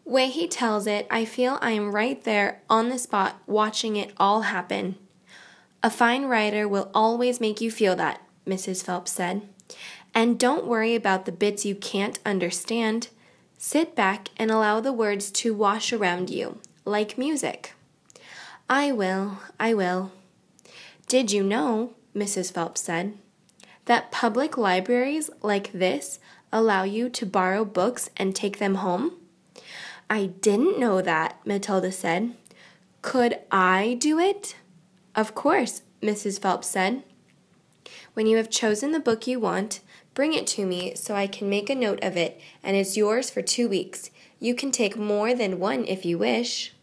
Way he tells it, I feel I am right there on the spot watching it all happen. A fine writer will always make you feel that, Mrs. Phelps said. And don't worry about the bits you can't understand. Sit back and allow the words to wash around you, like music. I will. Did you know, Mrs. Phelps said, that public libraries like this allow you to borrow books and take them home? I didn't know that, Matilda said. Could I do it? Of course, Mrs. Phelps said. When you have chosen the book you want, bring it to me so I can make a note of it, and it's yours for 2 weeks. You can take more than one if you wish.